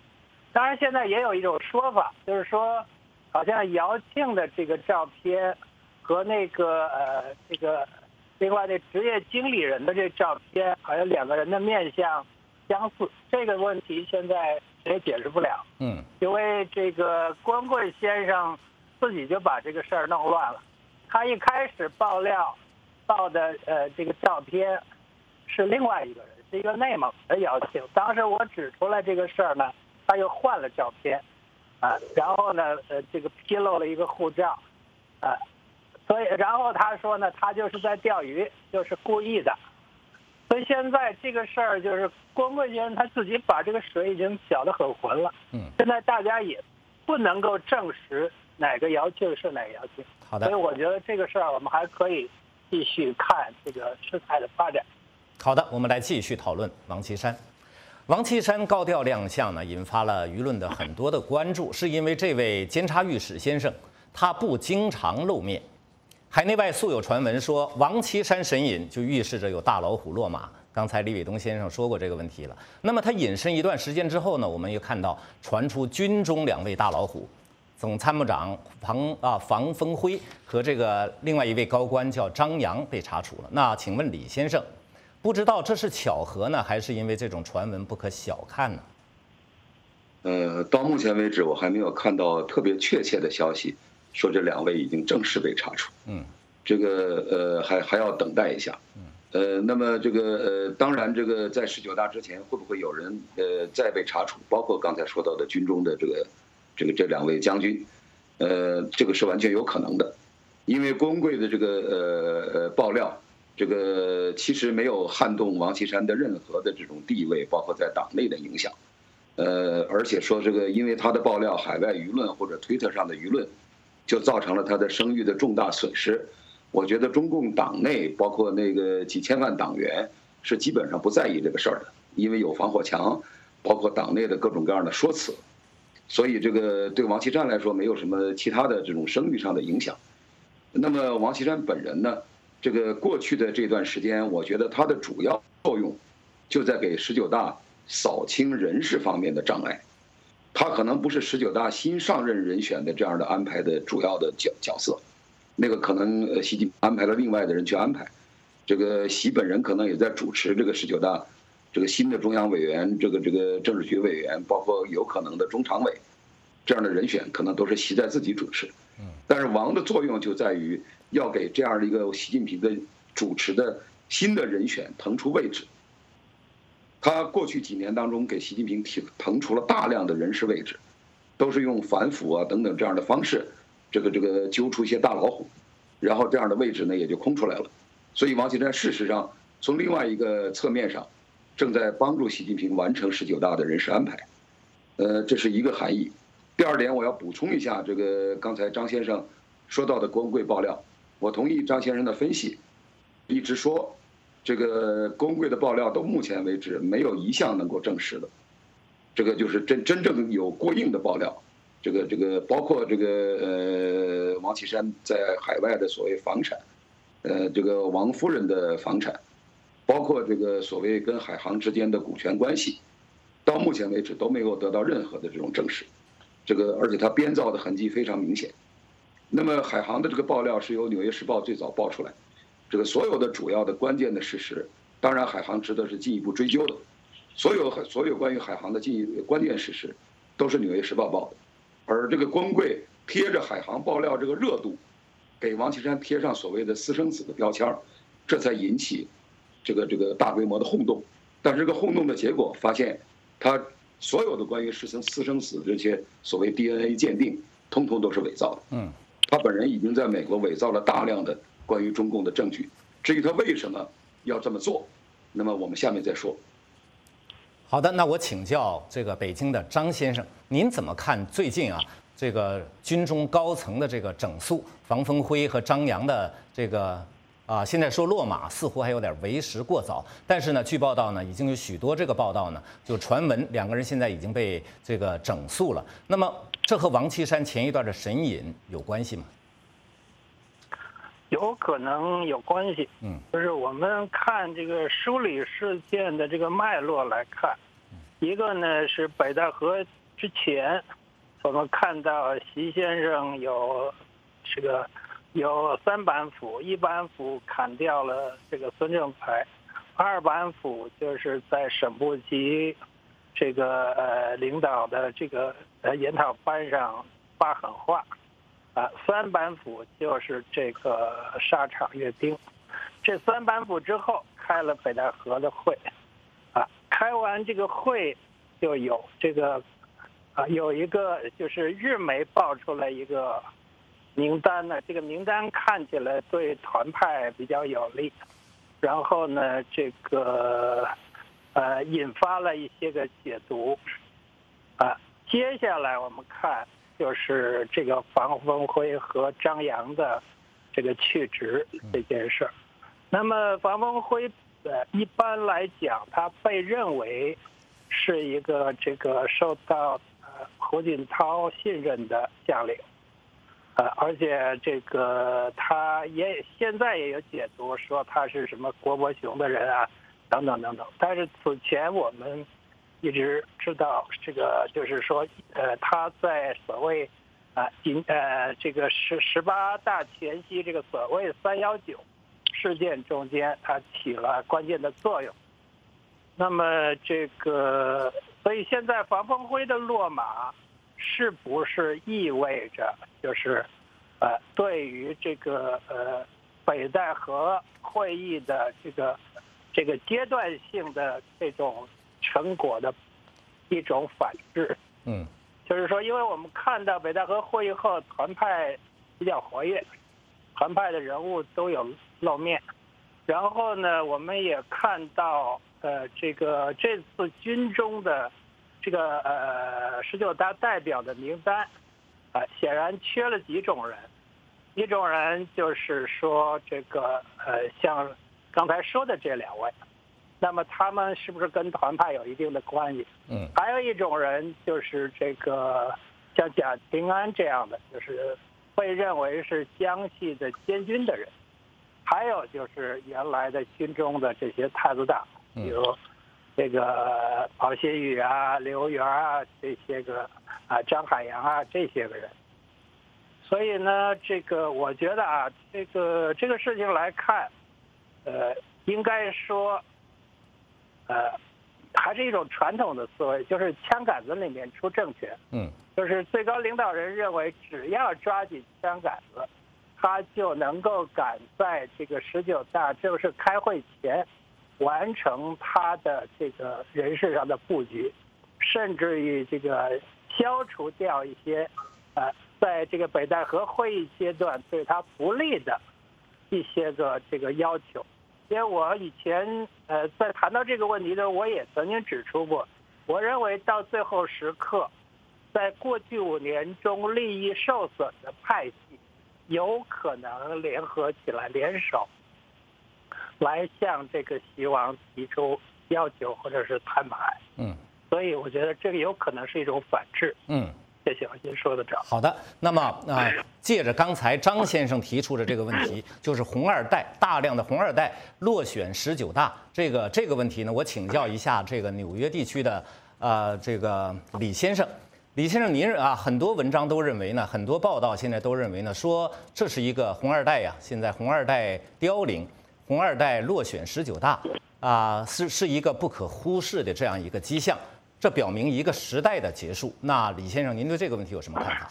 当然，现在也有一种说法，就是说，好像姚庆的这个照片和那个另外那职业经理人的这照片，好像两个人的面相相似。这个问题现在谁也解释不了。因为这个郭文贵先生自己就把这个事儿弄乱了。他一开始报的这个照片是另外一个人，是一个内蒙的姚庆。当时我指出来这个事儿呢，他又换了照片，然后呢，这个披露了一个护照，所以然后他说呢，他就是在钓鱼，就是故意的。所以现在这个事儿就是郭文贵先生他自己把这个水已经搅得很浑了。现在大家也不能够证实哪个姚庆是哪个姚庆。 好的。 所以我觉得这个事儿我们还可以继续看这个事态的发展。 好的，我们来继续讨论王岐山。王岐山高调亮相呢，引发了舆论的很多的关注，是因为这位监察御史先生他不经常露面。海内外素有传闻说，王岐山神隐就预示着有大老虎落马。刚才李伟东先生说过这个问题了。那么他隐身一段时间之后呢，我们又看到传出军中2位大老虎，总参谋长房峰辉和这个另外一位高官叫张扬被查处了。那请问李先生，不知道这是巧合呢，还是因为这种传闻不可小看呢？ 到目前为止，我还没有看到特别确切的消息，说这2位已经正式被查处。这个还要等待一下。那么这个当然，这个在19大之前，会不会有人再被查处？包括刚才说到的军中的这2位将军，这个是完全有可能的，因为郭文贵的这个爆料，这个其实没有撼动王岐山的任何的这种地位，包括在党内的影响。而且说这个，因为他的爆料，海外舆论或者推特上的舆论，就造成了他的声誉的重大损失。我觉得中共党内包括那个几千万党员是基本上不在意这个事儿的，因为有防火墙，包括党内的各种各样的说辞，所以这个对王岐山来说没有什么其他的这种声誉上的影响。那么王岐山本人呢，这个过去的这段时间，我觉得他的主要作用就在给19大扫清人事方面的障碍。他可能不是19大新上任人选的这样的安排的主要的角色。那个可能习近平安排了另外的人去安排，这个习本人可能也在主持这个19大，这个新的中央委员，这个政治局委员，包括有可能的中常委，这样的人选可能都是习在自己主持。但是王的作用就在于要给这样的一个习近平的主持的新的人选腾出位置。他过去几年当中给习近平腾出了大量的人事位置，都是用反腐啊等等这样的方式。这个揪出一些大老虎，然后这样的位置呢也就空出来了。所以王岐山事实上从另外一个侧面上，正在帮助习近平完成19大的人事安排。这是一个含义。第二点，我要补充一下，这个刚才张先生说到的郭文贵爆料，我同意张先生的分析，一直说这个郭文贵的爆料到目前为止没有一项能够证实的，这个就是真正有过硬的爆料。这个包括这个王岐山在海外的所谓房产，这个王夫人的房产，包括这个所谓跟海航之间的股权关系，到目前为止都没有得到任何的这种证实。这个而且他编造的痕迹非常明显。那么海航的这个爆料是由《纽约时报》最早爆出来，这个所有的主要的关键的事实，当然海航值得是进一步追究的。所有关于海航的关键事实，都是《纽约时报》报的。而这个郭文贵贴着海航爆料这个热度，给王岐山贴上所谓的私生子的标签，这才引起这个大规模的轰动。但是这个轰动的结果发现，他所有的关于私生子这些所谓 DNA 鉴定，通通都是伪造的。他本人已经在美国伪造了大量的关于中共的证据。至于他为什么要这么做，那么我们下面再说。 好的，那我请教这个北京的张先生，您怎么看最近这个军中高层的这个整肃，房峰辉和张扬的这个现在说落马似乎还有点为时过早，但是呢，据报道呢，已经有许多这个报道呢，就传闻2个人现在已经被这个整肃了。那么这和王岐山前一段的神隐有关系吗？ 有可能有关系。就是我们看这个梳理事件的这个脉络来看，一个呢是北戴河之前，我们看到习先生有3板斧，1板斧砍掉了这个孙政才，2板斧就是在省部级领导的研讨班上发狠话，3板斧就是这个沙场阅兵。这3板斧之后开了北戴河的会，开完这个会就有有一个就是日媒爆出来一个名单呢，这个名单看起来对团派比较有利，然后呢引发了一些个解读，接下来我们看就是这个房峰辉和张扬的这个去职这件事儿。那么房峰辉一般来讲，他被认为是一个受到胡锦涛信任的将领，而且他现在也有解读说他是什么国博雄的人啊，等等等等。但是此前我们一直知道就是说他在所谓18大前夕这个所谓319事件中间，他起了关键的作用。那么所以现在房峰辉的落马，是不是意味着就是对于北戴河会议的这个阶段性的这种成果的一种反制？就是说，因为我们看到北戴河会议后，团派比较活跃，团派的人物都有露面，然后呢，我们也看到这次军中的19大代表的名单，显然缺了几种人。一种人就是说像刚才说的这2位，那么他们是不是跟团派有一定的关系？还有一种人就是像贾平安这样的，就是被认为是江系的监军的人。还有就是原来的军中的这些太子党，比如郝新宇啊、刘源啊，这些个张海洋啊，这些个人。所以呢，我觉得这个事情来看，应该说，还是一种传统的思维，就是枪杆子里面出政权。就是最高领导人认为，只要抓紧枪杆子，他就能够赶在19大正式开会前完成他的人事上的布局，甚至于消除掉一些在北戴河会议阶段对他不利的一些个要求。因为我以前在谈到这个问题的时候，我也曾经指出过，我认为到最后时刻，在过去5年中利益受损的派系，有可能联合起来联手，来向习王提出要求或者是摊牌。所以我觉得这个有可能是一种反制。谢谢，我先说到这儿。 好的，那么借着刚才张先生提出的这个问题，就是红二代大量的红二代落选19大这个问题呢，我请教一下纽约地区的李先生。李先生，您很多文章都认为呢，很多报道现在都认为呢，说这是一个红二代呀，现在红二代凋零，红二代落选19大是一个不可忽视的这样一个迹象，这表明一个时代的结束。那李先生，您对这个问题有什么看法？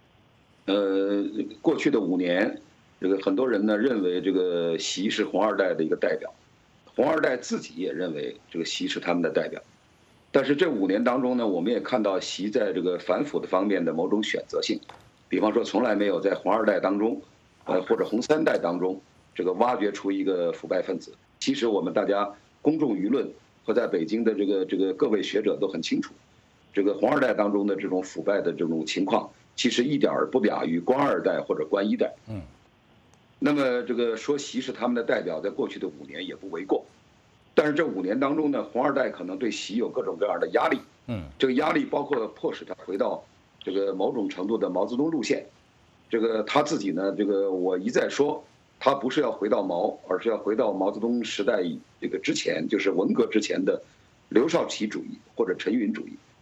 过去的5年，很多人呢认为习是红二代的一个代表，红二代自己也认为习是他们的代表。但是这5年当中呢，我们也看到习在反腐的方面的某种选择性，比方说从来没有在红二代当中，或者红3代当中，挖掘出一个腐败分子。其实我们大家公众舆论和在北京的各位学者都很清楚，红二代当中的这种腐败的这种情况，其实一点儿不亚于官2代或者官1代。那么说习是他们的代表，在过去的5年也不为过。但是这5年当中呢，红二代可能对习有各种各样的压力。这个压力包括迫使他回到某种程度的毛泽东路线。他自己呢，我一再说，他不是要回到毛，而是要回到毛泽东时代之前，就是文革之前的刘少奇主义或者陈云主义。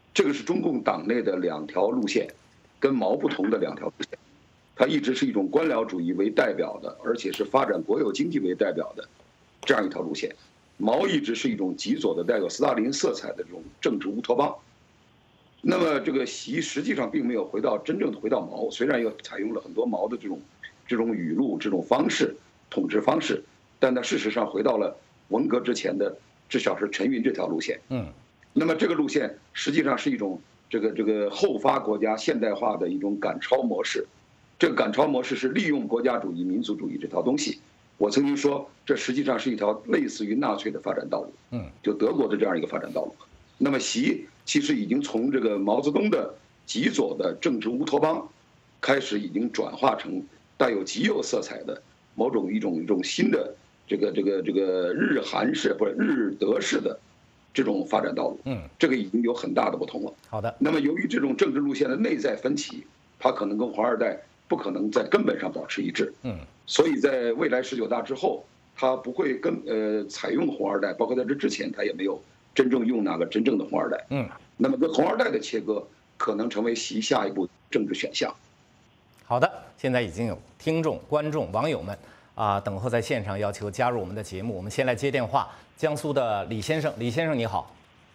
这个是中共党内的2条路线，跟毛不同的2条路线。它一直是一种官僚主义为代表的，而且是发展国有经济为代表的这样一条路线。毛一直是一种极左的带有斯大林色彩的这种政治乌托邦。那么这个习实际上并没有真正回到毛，虽然又采用了很多毛的这种语录、这种方式、统治方式，但它事实上回到了文革之前的至少是陈云这条路线。那么这个路线实际上是一种这个后发国家现代化的一种赶超模式。这个赶超模式是利用国家主义、民族主义这套东西。我曾经说，这实际上是一条类似于纳粹的发展道路，就德国的这样一个发展道路。那么习其实已经从这个毛泽东的极左的政治乌托邦，开始已经转化成带有极右色彩的某种一种新的这个日韩式或者日德式的这种发展道路。这个已经有很大的不同了。 好的。 那么由于这种政治路线的内在分歧，它可能跟黄二代不可能在根本上保持一致。所以在未来19大之后，他不会采用红二代，包括在这之前，他也没有真正用那个真正的红二代。那么跟红二代的切割，可能成为习下一步政治选项。 好的，现在已经有听众、观众、网友们等候在线上，要求加入我们的节目。我们先来接电话，江苏的李先生，李先生你好。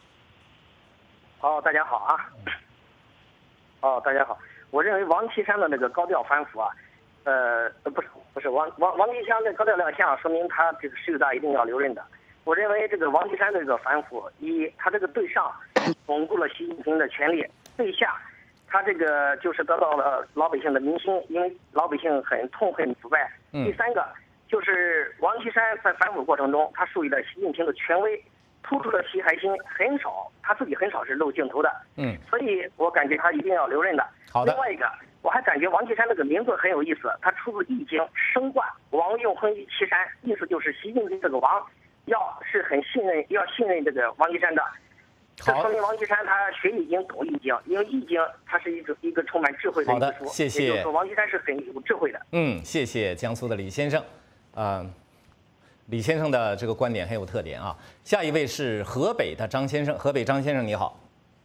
大家好啊。大家好。我认为王岐山的那个高调反腐不是王岐山的高调亮相，说明他这个19大一定要留任的。我认为这个王岐山的这个反腐，他这个对上巩固了习近平的权力，对下他这个就是得到了老百姓的民心，因为老百姓很痛恨腐败。第3个就是王岐山在反腐过程中，他树立了习近平的权威，突出了习海心，他自己很少是露镜头的。所以我感觉他一定要留任的。 好的。 另外一个，我还感觉王岐山这个名字很有意思，他出自《易经》，升卦王用亨于岐山，意思就是习近平这个王要信任这个王岐山的。这说明王岐山他学易经，懂易经，因为易经它是一个充满智慧的一个书。 谢谢。 也就是说王岐山是很有智慧的。 谢谢江苏的李先生。李先生的这个观点很有特点啊。下一位是河北的张先生，河北张先生你好。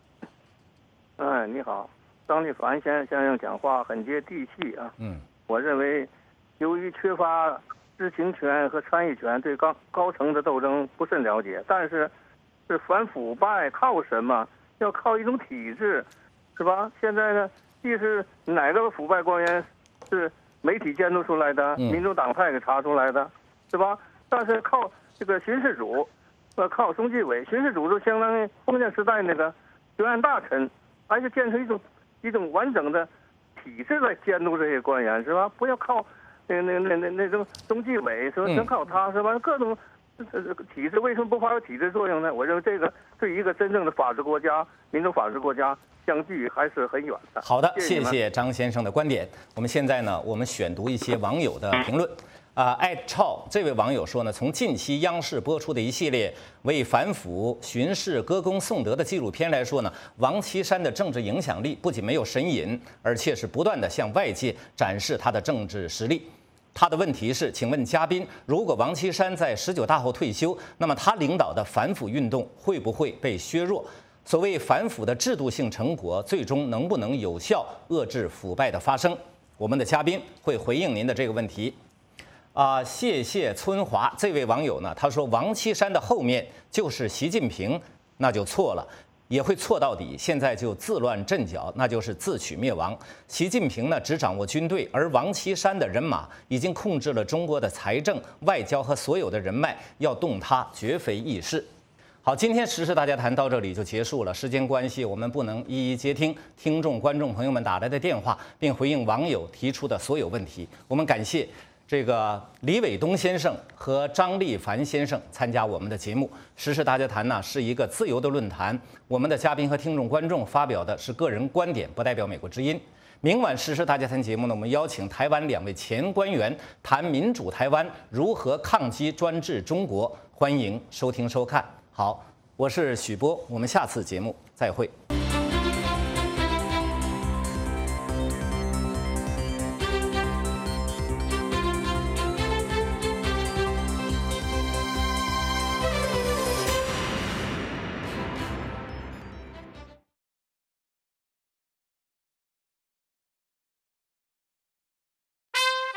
你好。张立凡先生讲话很接地气啊。我认为，由于缺乏知情权和参与权，对高层的斗争不甚了解。但是反腐败靠什么？要靠一种体制，是吧？现在呢，既是哪个腐败官员是媒体监督出来的，民主党派给查出来的，是吧？但是靠这个巡视组，靠中纪委，巡视组就相当于封建时代那个专案大臣，还是建成一种完整的体制来监督这些官员，是吧？不要靠那种中纪委，说全靠他，是吧？各种体制为什么不发挥体制作用呢？我认为这个对一个真正的法治国家、民主法治国家相距还是很远的。 好的，谢谢张先生的观点。我们现在呢，我们选读一些网友的评论。艾超这位网友说呢，从近期央视播出的一系列为反腐巡视歌功颂德的纪录片来说呢，王岐山的政治影响力不仅没有神隐，而且是不断的向外界展示他的政治实力。他的问题是，请问嘉宾，如果王岐山在19大后退休，那么他领导的反腐运动会不会被削弱？所谓反腐的制度性成果，最终能不能有效遏制腐败的发生？我们的嘉宾会回应您的这个问题。谢谢春华这位网友呢，他说王岐山的后面就是习近平，那就错了，也会错到底。现在就自乱阵脚，那就是自取灭亡。习近平呢只掌握军队，而王岐山的人马已经控制了中国的财政、外交和所有的人脉，要动他绝非易事。好，今天时事大家谈到这里就结束了。时间关系，我们不能一一接听听众、观众朋友们打来的电话，并回应网友提出的所有问题。我们感谢这个李伟东先生和张立凡先生参加我们的节目。时事大家谈呢是一个自由的论坛，我们的嘉宾和听众观众发表的是个人观点，不代表美国之音。明晚时事大家谈节目呢，我们邀请台湾2位前官员谈民主台湾如何抗击专制中国，欢迎收听收看。好，我是许波，我们下次节目再会。